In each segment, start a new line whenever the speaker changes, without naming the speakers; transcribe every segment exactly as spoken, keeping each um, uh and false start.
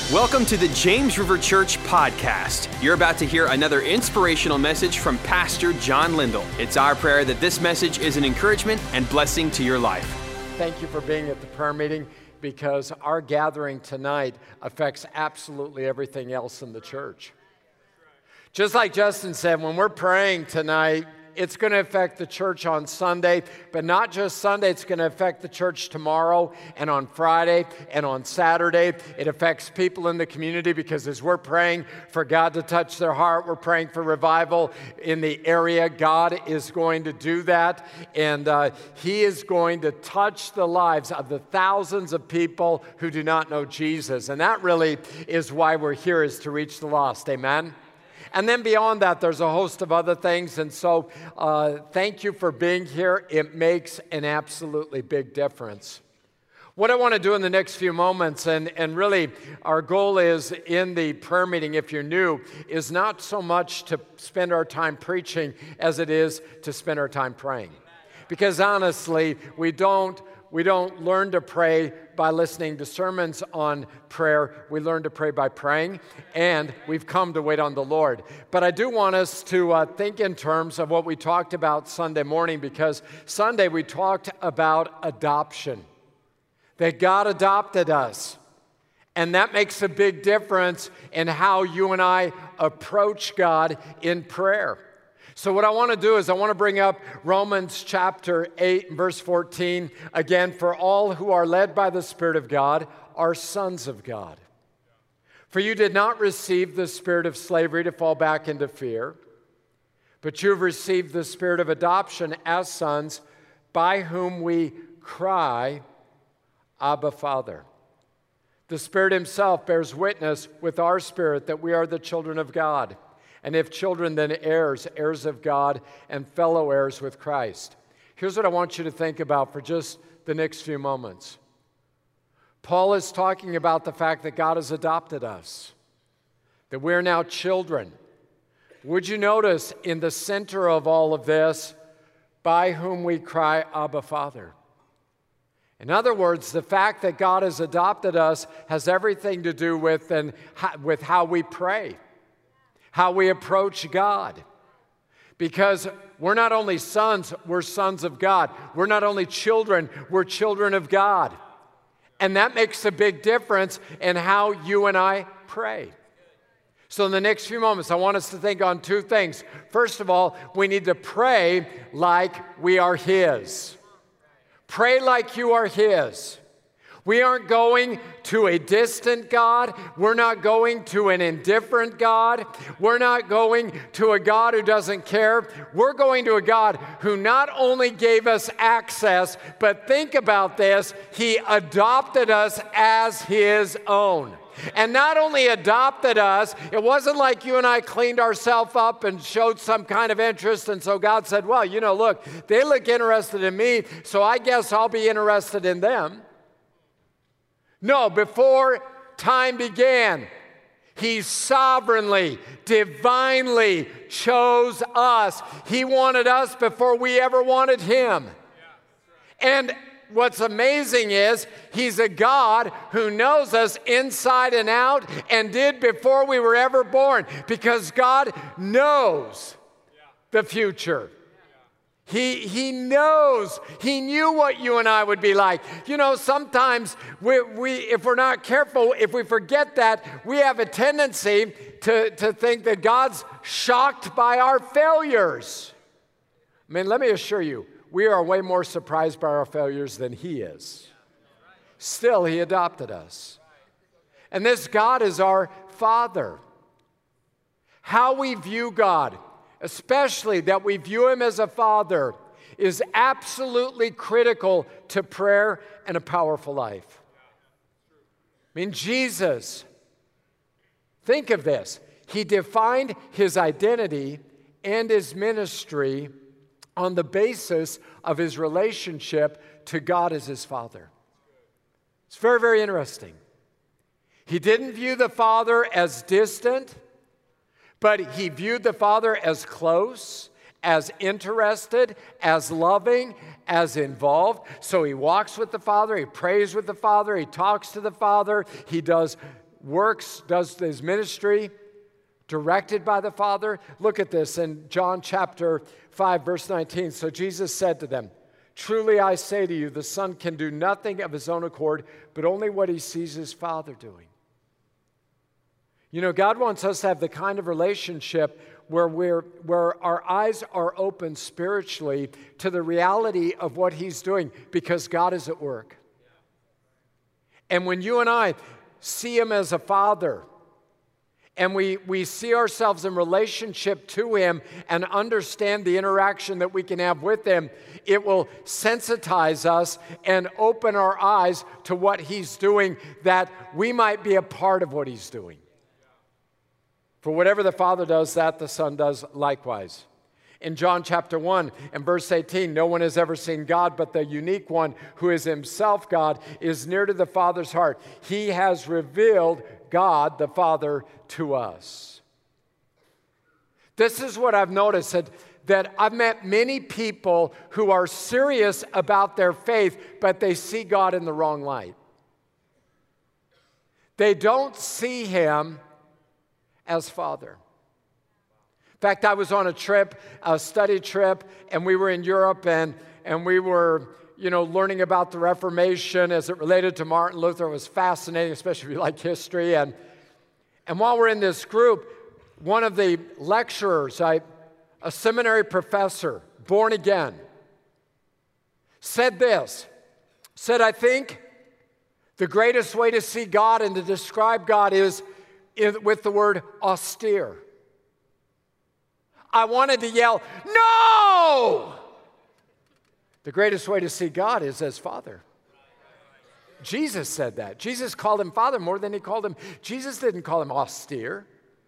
Welcome to the James River Church podcast. You're about to hear another inspirational message from Pastor John Lindell. It's our prayer that this message is an encouragement and blessing to your life.
Thank you for being at the prayer meeting, because our gathering tonight affects absolutely everything else in the church. Just like Justin said, when we're praying tonight, it's going to affect the church on Sunday, but not just Sunday. It's going to affect the church tomorrow and on Friday and on Saturday. It affects people in the community, because as we're praying for God to touch their heart, we're praying for revival in the area. God is going to do that, and uh, He is going to touch the lives of the thousands of people who do not know Jesus. And that really is why we're here, is to reach the lost. Amen? And then beyond that, there's a host of other things. And so uh, thank you for being here. It makes an absolutely big difference. What I want to do in the next few moments, and, and really our goal is in the prayer meeting, if you're new, is not so much to spend our time preaching as it is to spend our time praying. Because honestly, we don't We don't learn to pray by listening to sermons on prayer. We learn to pray by praying, and we've come to wait on the Lord. But I do want us to uh, think in terms of what we talked about Sunday morning, because Sunday we talked about adoption, that God adopted us. And that makes a big difference in how you and I approach God in prayer. So what I want to do is I want to bring up Romans chapter eight and verse fourteen. Again, for all who are led by the Spirit of God are sons of God. For you did not receive the spirit of slavery to fall back into fear, but you've received the spirit of adoption as sons, by whom we cry, Abba, Father. The Spirit Himself bears witness with our spirit that we are the children of God. And if children, then heirs, heirs of God, and fellow heirs with Christ. Here's what I want you to think about for just the next few moments. Paul is talking about the fact that God has adopted us, that we're now children. Would you notice in the center of all of this, by whom we cry, Abba, Father? In other words, the fact that God has adopted us has everything to do with, and, with how we pray, how we approach God. Because we're not only sons, we're sons of God. We're not only children, we're children of God. And that makes a big difference in how you and I pray. So in the next few moments, I want us to think on two things. First of all, we need to pray like we are His. Pray like you are His. We aren't going to a distant God. We're not going to an indifferent God. We're not going to a God who doesn't care. We're going to a God who not only gave us access, but think about this, He adopted us as His own. And not only adopted us, it wasn't like you and I cleaned ourselves up and showed some kind of interest, and so God said, well, you know, look, they look interested in me, so I guess I'll be interested in them. No, before time began, He sovereignly, divinely chose us. He wanted us before we ever wanted Him. And what's amazing is He's a God who knows us inside and out, and did before we were ever born, because God knows the future. He, he knows. He knew what you and I would be like. You know, sometimes we, we, if we're not careful, if we forget that, we have a tendency to, to think that God's shocked by our failures. I mean, let me assure you, we are way more surprised by our failures than He is. Still, He adopted us. And this God is our Father. How we view God, especially that we view Him as a Father, is absolutely critical to prayer and a powerful life. I mean, Jesus, think of this. He defined His identity and His ministry on the basis of His relationship to God as His Father. It's very, very interesting. He didn't view the Father as distant, but He viewed the Father as close, as interested, as loving, as involved. So He walks with the Father, He prays with the Father, He talks to the Father, He does works, does his ministry directed by the Father. Look at this in John chapter five, verse nineteen. So Jesus said to them, "Truly I say to you, the Son can do nothing of his own accord, but only what he sees his Father doing." You know, God wants us to have the kind of relationship where we're where our eyes are open spiritually to the reality of what he's doing, because God is at work. And when you and I see him as a father, and we, we see ourselves in relationship to him and understand the interaction that we can have with him, it will sensitize us and open our eyes to what he's doing, that we might be a part of what he's doing. For whatever the Father does, that the Son does likewise. In John chapter one and verse eighteen, no one has ever seen God, but the unique one who is himself God is near to the Father's heart. He has revealed God the Father to us. This is what I've noticed, that, that I've met many people who are serious about their faith, but they see God in the wrong light. They don't see him as Father. In fact, I was on a trip, a study trip, and we were in Europe, and, and we were, you know, learning about the Reformation as it related to Martin Luther. It was fascinating, especially if you like history. And, and while we're in this group, one of the lecturers, I, a seminary professor, born again, said this, said, "I think the greatest way to see God and to describe God is with the word austere." I wanted to yell, "No!" The greatest way to see God is as Father. Jesus said that. Jesus called him Father more than he called him. Jesus didn't call him austere.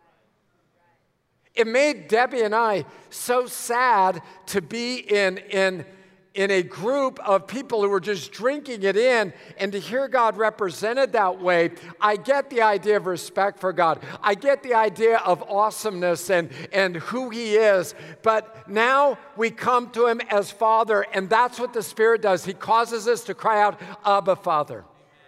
It made Debbie and I so sad to be in, in, in a group of people who were just drinking it in, and to hear God represented that way. I get the idea of respect for God. I get the idea of awesomeness and, and who he is. But now we come to him as Father, and that's what the Spirit does. He causes us to cry out, "Abba, Father."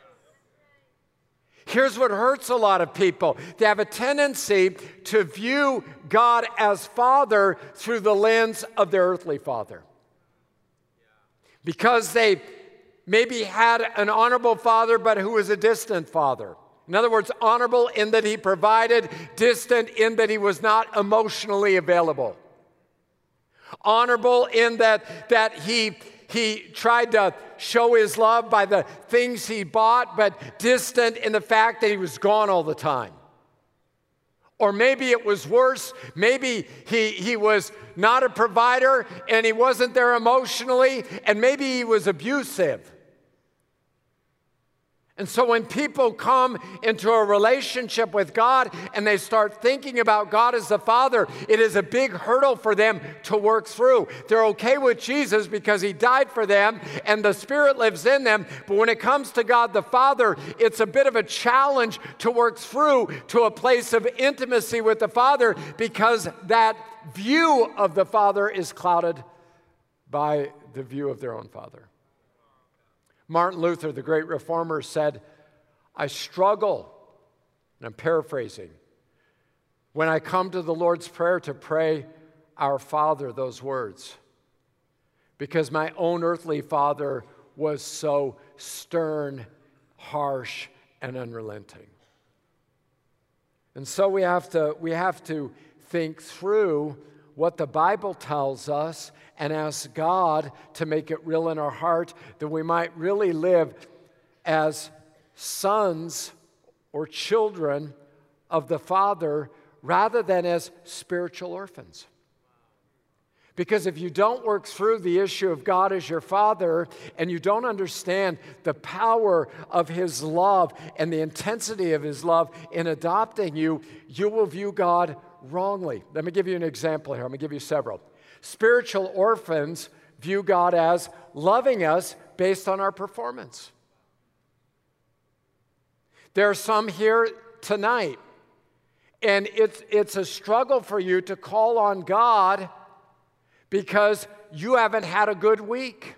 Here's what hurts a lot of people. They have a tendency to view God as Father through the lens of their earthly father. Because they maybe had an honorable father, but who was a distant father. In other words, honorable in that he provided, distant in that he was not emotionally available. Honorable in that, that he, he tried to show his love by the things he bought, but distant in the fact that he was gone all the time. Or maybe it was worse. Maybe he, he was not a provider and he wasn't there emotionally, and maybe he was abusive. And so when people come into a relationship with God and they start thinking about God as the Father, it is a big hurdle for them to work through. They're okay with Jesus because he died for them and the Spirit lives in them. But when it comes to God the Father, it's a bit of a challenge to work through to a place of intimacy with the Father, because that view of the Father is clouded by the view of their own father. Martin Luther, the great reformer, said, "I struggle," and I'm paraphrasing, "when I come to the Lord's Prayer to pray, 'Our Father,' those words, because my own earthly father was so stern, harsh, and unrelenting." And so we have to, we have to think through what the Bible tells us and ask God to make it real in our heart, that we might really live as sons or children of the Father rather than as spiritual orphans. Because if you don't work through the issue of God as your Father, and you don't understand the power of his love and the intensity of his love in adopting you, you will view God wrongly. Let me give you an example here. I'm going to give you several. Spiritual orphans view God as loving us based on our performance. There are some here tonight, and it's, it's a struggle for you to call on God because you haven't had a good week.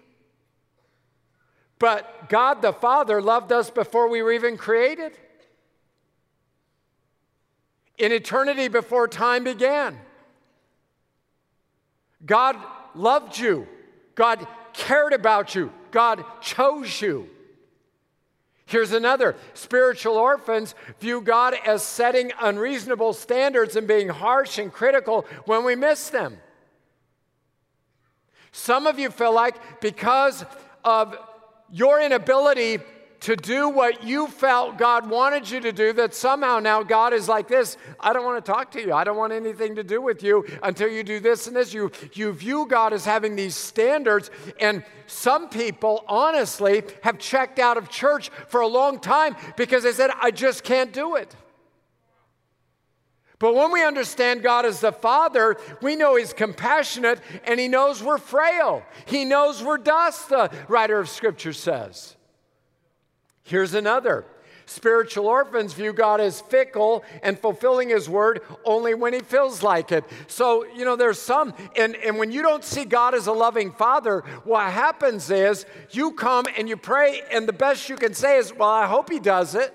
But God the Father loved us before we were even created. in eternity before time began. God loved you. God cared about you. God chose you. Here's another. Spiritual orphans view God as setting unreasonable standards and being harsh and critical when we miss them. Some of you feel like because of your inability to do what you felt God wanted you to do, that somehow now God is like this: I don't want to talk to you. I don't want anything to do with you until you do this and this. You, you view God as having these standards, and some people, honestly, have checked out of church for a long time because they said, I just can't do it. But when we understand God as the Father, we know He's compassionate and He knows we're frail. He knows we're dust, the writer of Scripture says. Here's another. Spiritual orphans view God as fickle and fulfilling His word only when He feels like it. So, you know, there's some, and, and when you don't see God as a loving Father, what happens is you come and you pray, and the best you can say is, well, I hope He does it.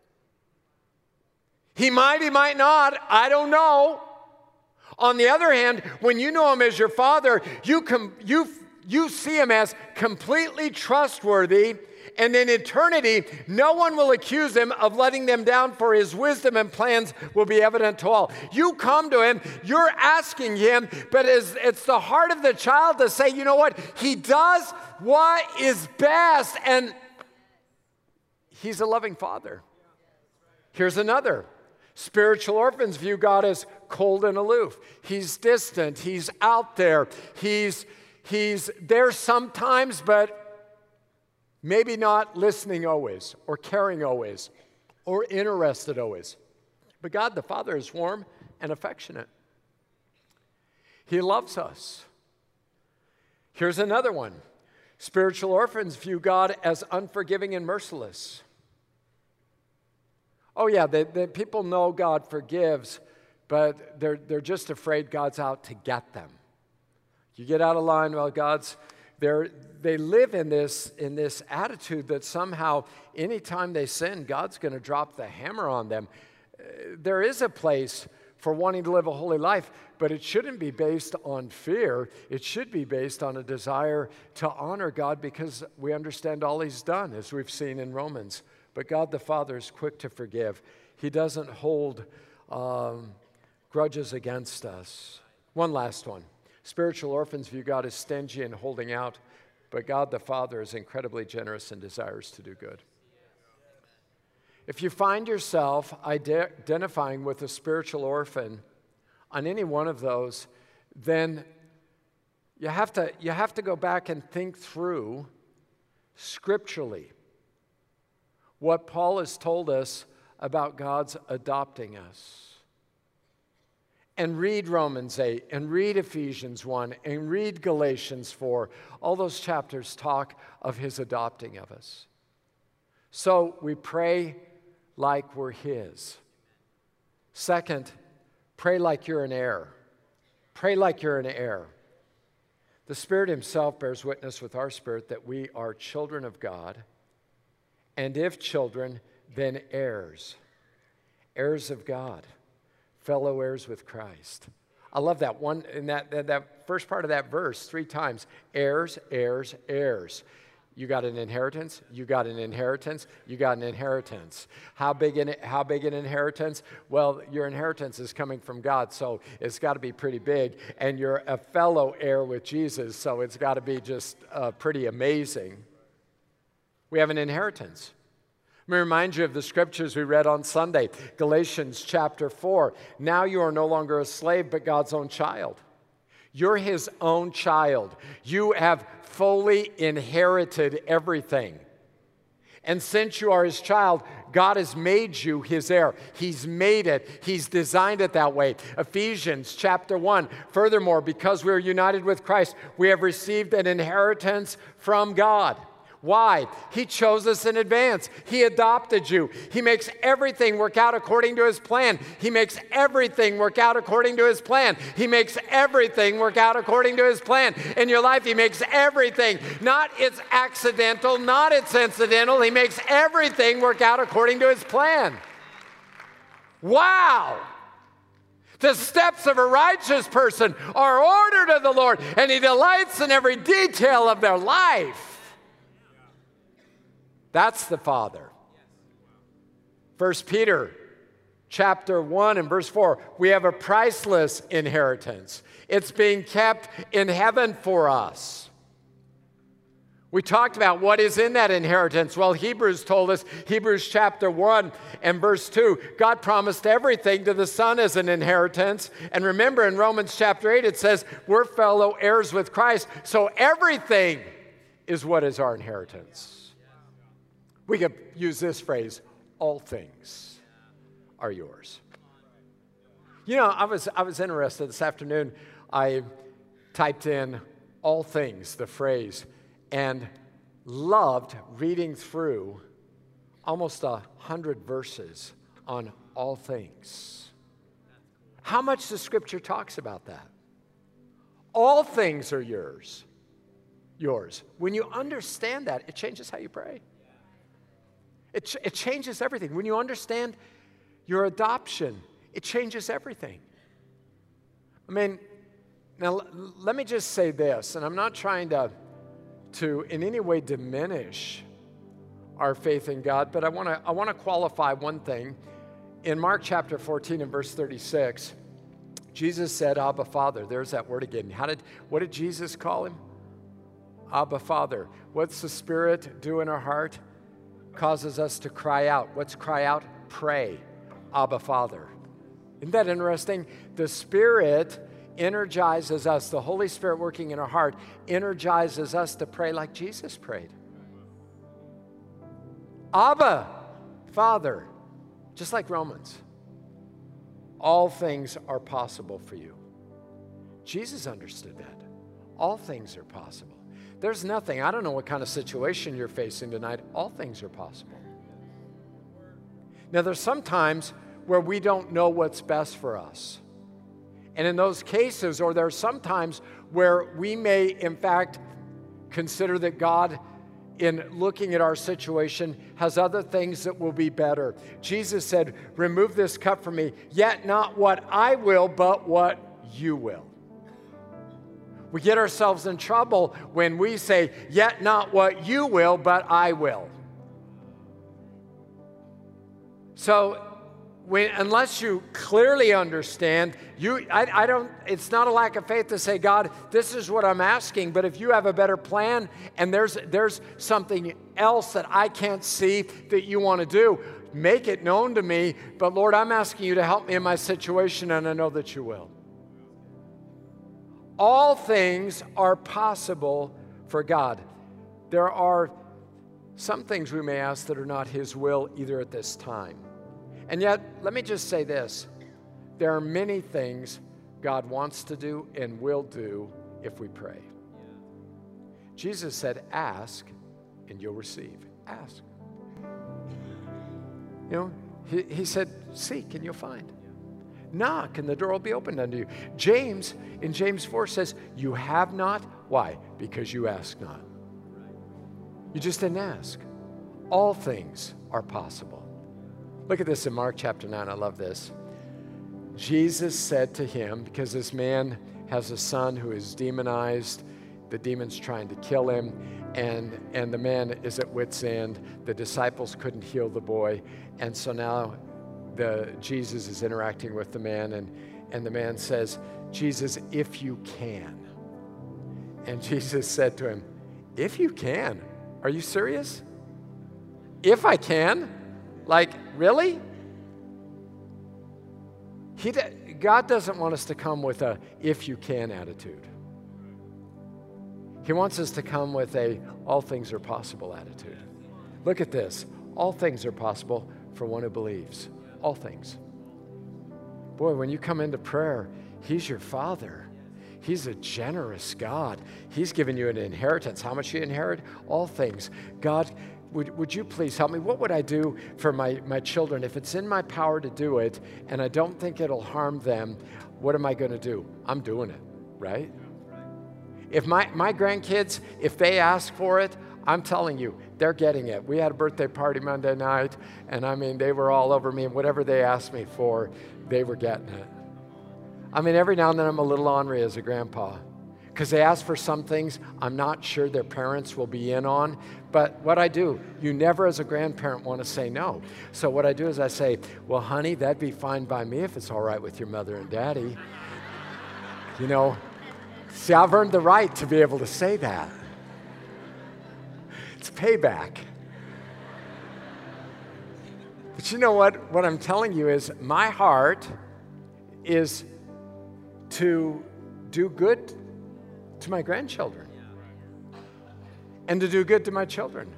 He might, He might not, I don't know. On the other hand, when you know Him as your Father, you, com- you, you see Him as completely trustworthy. And in eternity, no one will accuse Him of letting them down, for His wisdom and plans will be evident to all. You come to Him, you're asking Him, but it's, it's the heart of the child to say, you know what? He does what is best, and He's a loving Father. Here's another. Spiritual orphans view God as cold and aloof. He's distant. He's out there. He's, he's there sometimes, but maybe not listening always, or caring always, or interested always. But God the Father is warm and affectionate. He loves us. Here's another one. Spiritual orphans view God as unforgiving and merciless. Oh yeah, they, they, people know God forgives, but they're, they're just afraid God's out to get them. You get out of line, well, God's They're, they live in this, in this attitude that somehow anytime they sin, God's going to drop the hammer on them. Uh, there is a place for wanting to live a holy life, but it shouldn't be based on fear. It should be based on a desire to honor God because we understand all He's done, as we've seen in Romans. But God the Father is quick to forgive. He doesn't hold um, grudges against us. One last one. Spiritual orphans view God as stingy and holding out, but God the Father is incredibly generous and desires to do good. If you find yourself identifying with a spiritual orphan on any one of those, then you have to, you have to go back and think through scripturally what Paul has told us about God's adopting us. And read Romans eight, and read Ephesians one, and read Galatians four. All those chapters talk of His adopting of us. So we pray like we're His. Second, pray like you're an heir. Pray like you're an heir. The Spirit Himself bears witness with our spirit that we are children of God, and if children, then heirs. Heirs of God. Fellow heirs with Christ. I love that one, in that, that, that first part of that verse, three times. Heirs, heirs, heirs. You got an inheritance, you got an inheritance, you got an inheritance. How big an, how big an inheritance? Well, your inheritance is coming from God, so it's got to be pretty big. And you're a fellow heir with Jesus, so it's got to be just uh, pretty amazing. We have an inheritance. Let me remind you of the scriptures we read on Sunday. Galatians chapter four. Now you are no longer a slave, but God's own child. You're His own child. You have fully inherited everything. And since you are His child, God has made you His heir. He's made it. He's designed it that way. Ephesians chapter one. Furthermore, because we are united with Christ, we have received an inheritance from God. Why? He chose us in advance. He adopted you. He makes everything work out according to His plan. He makes everything work out according to His plan. He makes everything work out according to His plan. In your life, He makes everything. Not it's accidental, not it's incidental. He makes everything work out according to His plan. Wow! The steps of a righteous person are ordered of the Lord, and He delights in every detail of their life. That's the Father. First Peter chapter one and verse four, we have a priceless inheritance. It's being kept in heaven for us. We talked about what is in that inheritance. Well, Hebrews told us, Hebrews chapter one and verse two, God promised everything to the Son as an inheritance. And remember in Romans chapter eight, it says we're fellow heirs with Christ. So everything is what is our inheritance. We could use this phrase, all things are yours. You know, I was, I was interested this afternoon. I typed in all things, the phrase, and loved reading through almost a hundred verses on all things. How much the Scripture talks about that? All things are yours. Yours. When you understand that, it changes how you pray. It, ch- it changes everything. When you understand your adoption, it changes everything. I mean, now l- let me just say this, and I'm not trying to to in any way diminish our faith in God, but I want to I want to qualify one thing. In Mark chapter fourteen and verse thirty-six, Jesus said, Abba, Father. There's that word again. How did what did Jesus call him? Abba, Father. What's the Spirit do in our heart? Causes us to cry out. What's cry out? Pray. Abba, Father. Isn't that interesting? The Spirit energizes us, the Holy Spirit working in our heart, energizes us to pray like Jesus prayed. Abba, Father, just like Romans. All things are possible for you. Jesus understood that. All things are possible. There's nothing, I don't know what kind of situation you're facing tonight, all things are possible. Now, there's some times where we don't know what's best for us. And in those cases, or there are some times where we may, in fact, consider that God, in looking at our situation, has other things that will be better. Jesus said, remove this cup from me, yet not what I will, but what you will. We get ourselves in trouble when we say, yet not what you will, but I will. So, When, unless you clearly understand, you, I, I don't, it's not a lack of faith to say, God, this is what I'm asking, but if you have a better plan and there's, there's something else that I can't see that you want to do, make it known to me, but Lord, I'm asking you to help me in my situation, and I know that you will. All things are possible for God. There are some things we may ask that are not His will either at this time. And yet, let me just say this. There are many things God wants to do and will do if we pray. Jesus said, ask and you'll receive. Ask. You know, he, he said, seek and you'll find. Knock and the door will be opened unto you. James, in James four says, you have not. Why? Because you ask not. You just didn't ask. All things are possible. Look at this in Mark chapter nine. I love this. Jesus said to him, because this man has a son who is demonized, the demon's trying to kill him, and, and the man is at wit's end. The disciples couldn't heal the boy, and so now the, Jesus is interacting with the man, and, and the man says, Jesus, if you can. And Jesus said to him, if you can? Are you serious? If I can? Like, really? He, God doesn't want us to come with a if you can attitude. He wants us to come with a all things are possible attitude. Look at this. All things are possible for one who believes. All things. Boy, when you come into prayer, He's your Father. He's a generous God. He's given you an inheritance. How much you inherit? All things. God, Would, would you please help me? What would I do for my, my children? If it's in my power to do it and I don't think it'll harm them, what am I going to do? I'm doing it, right? If my, my grandkids, if they ask for it, I'm telling you, they're getting it. We had a birthday party Monday night, and I mean, they were all over me, and whatever they asked me for, they were getting it. I mean, every now and then I'm a little ornery as a grandpa because they ask for some things I'm not sure their parents will be in on. But what I do, you never as a grandparent want to say no. So what I do is I say, well, honey, that'd be fine by me if it's all right with your mother and daddy. You know, see, I've earned the right to be able to say that. It's payback. But you know what? What I'm telling you is my heart is to do good to my grandchildren and to do good to my children.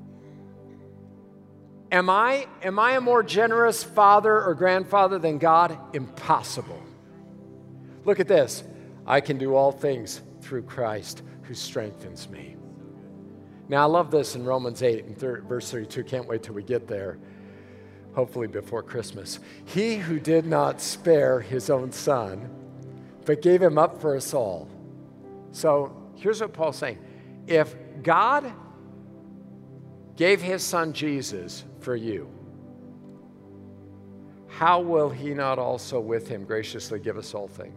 Am I, am I a more generous father or grandfather than God? Impossible. Look at this. I can do all things through Christ who strengthens me. Now, I love this in Romans eight and verse thirty-two. Can't wait till we get there. Hopefully before Christmas. He who did not spare his own son, but gave him up for us all. So here's what Paul's saying. If God gave his son Jesus for you, how will he not also with him graciously give us all things?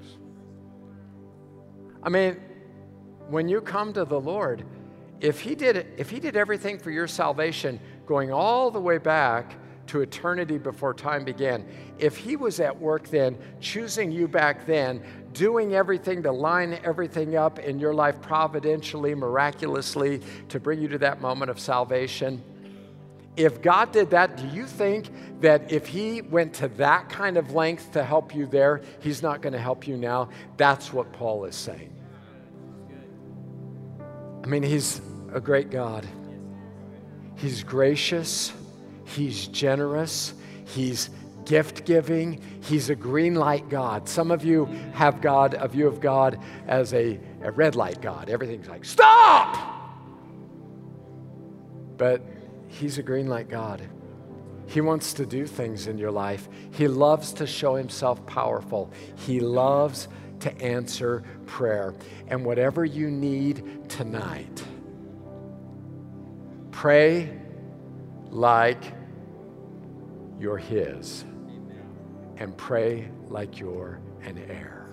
I mean, when you come to the Lord, if he did, if he did everything for your salvation, going all the way back to eternity before time began, if he was at work then, choosing you back then, doing everything to line everything up in your life providentially, miraculously, to bring you to that moment of salvation, if God did that, do you think that if he went to that kind of length to help you there, he's not going to help you now? That's what Paul is saying. I mean, he's a great God. He's gracious. He's generous. He's gift-giving. He's a green light God. Some of you have God, a view of God as a, a red light God. Everything's like, stop! But he's a green light God. He wants to do things in your life. He loves to show himself powerful. He loves to answer prayer. And whatever you need tonight, pray like you're his, and pray like you're an heir.